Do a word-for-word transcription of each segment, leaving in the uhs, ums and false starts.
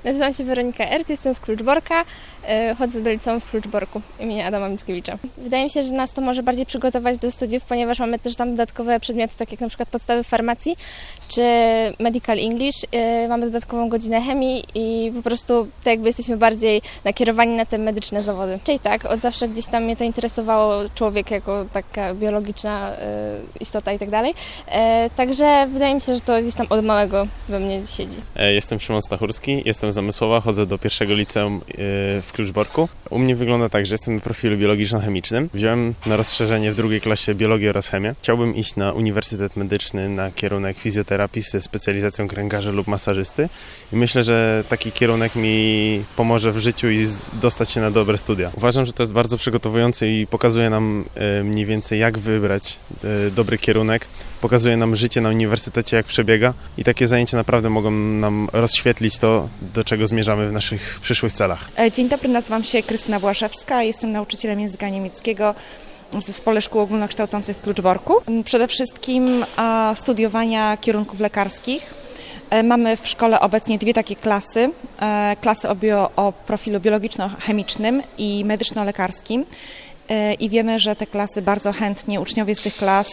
Nazywam się Weronika Ert, jestem z Kluczborka, chodzę do liceum w Kluczborku imienia Adama Mickiewicza. Wydaje mi się, że nas to może bardziej przygotować do studiów, ponieważ mamy też tam dodatkowe przedmioty, tak jak na przykład podstawy farmacji czy medical English. Mamy dodatkową godzinę chemii i po prostu tak jakby jesteśmy bardziej nakierowani na te medyczne zawody. Czyli tak, od zawsze gdzieś tam mnie to interesowało, człowiek jako taka biologiczna istota i tak dalej. Także wydaje mi się, że to gdzieś tam od małego we mnie siedzi. Jestem Szymon Stachurski, jestem z Zamysłowa, chodzę do pierwszego liceum w Kluczborku. U mnie wygląda tak, że jestem na profilu biologiczno-chemicznym. Wziąłem na rozszerzenie w drugiej klasie biologię oraz chemię. Chciałbym iść na Uniwersytet Medyczny na kierunek fizjoterapii ze specjalizacją kręgarza lub masażysty i myślę, że taki kierunek mi pomoże w życiu i dostać się na dobre studia. Uważam, że to jest bardzo przygotowujące i pokazuje nam mniej więcej, jak wybrać dobry kierunek. Pokazuje nam życie na uniwersytecie, jak przebiega i takie zajęcia naprawdę mogą nam rozświetlić to, do czego zmierzamy w naszych przyszłych celach. Dzień dobry, nazywam się Krystyna Błaszewska, jestem nauczycielem języka niemieckiego w Zespole Szkół Ogólnokształcących w Kluczborku. Przede wszystkim studiowania kierunków lekarskich. Mamy w szkole obecnie dwie takie klasy, klasy o, bio, o profilu biologiczno-chemicznym i medyczno-lekarskim i wiemy, że te klasy bardzo chętnie, uczniowie z tych klas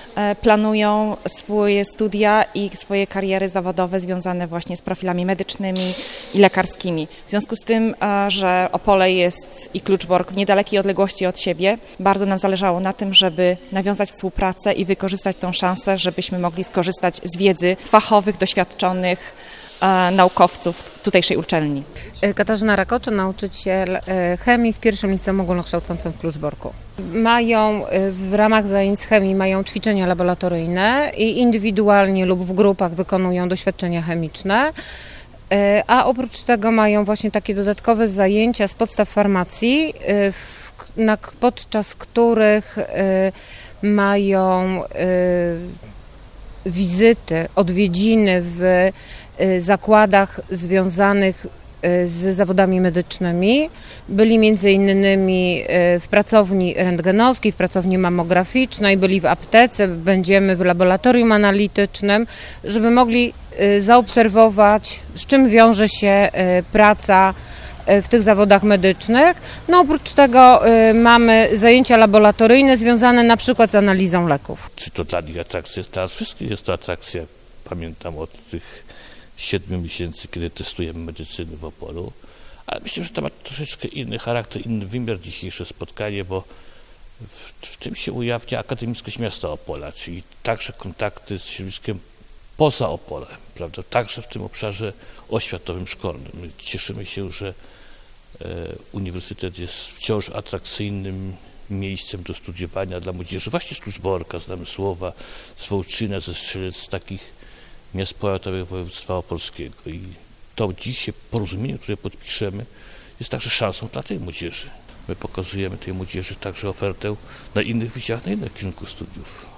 planują swoje studia i swoje kariery zawodowe związane właśnie z profilami medycznymi i lekarskimi. W związku z tym, że Opole jest i Kluczbork w niedalekiej odległości od siebie, bardzo nam zależało na tym, żeby nawiązać współpracę i wykorzystać tą szansę, żebyśmy mogli skorzystać z wiedzy fachowych, doświadczonych naukowców tutejszej uczelni. Katarzyna Rakoczy, nauczyciel chemii w pierwszym liceum ogólnokształcącym w Kluczborku. Mają w ramach zajęć z chemii mają ćwiczenia laboratoryjne i indywidualnie lub w grupach wykonują doświadczenia chemiczne, a oprócz tego mają właśnie takie dodatkowe zajęcia z podstaw farmacji, na, podczas których mają wizyty, odwiedziny w zakładach związanych z zawodami medycznymi. Byli między innymi w pracowni rentgenowskiej, w pracowni mammograficznej, byli w aptece, będziemy w laboratorium analitycznym, żeby mogli zaobserwować, z czym wiąże się praca w tych zawodach medycznych. No oprócz tego mamy zajęcia laboratoryjne związane na przykład z analizą leków. Czy to dla nich atrakcja? Teraz wszystkich jest to atrakcja. Pamiętam od tych siedmiu miesięcy, kiedy testujemy medycynę w Opolu, ale myślę, że to ma troszeczkę inny charakter, inny wymiar dzisiejsze spotkanie, bo w, w tym się ujawnia akademickość miasta Opola, czyli także kontakty z środowiskiem poza Opolem, prawda? Także w tym obszarze oświatowym, szkolnym. My cieszymy się, że e, uniwersytet jest wciąż atrakcyjnym miejscem do studiowania dla młodzieży, właśnie z Kluczborka, z Namysłowa, z Wołczyna, ze Strzelec, z takich miast powiatowych województwa opolskiego. I to dzisiaj porozumienie, które podpiszemy, jest także szansą dla tej młodzieży. My pokazujemy tej młodzieży także ofertę na innych wydziałach, na innych kierunków studiów.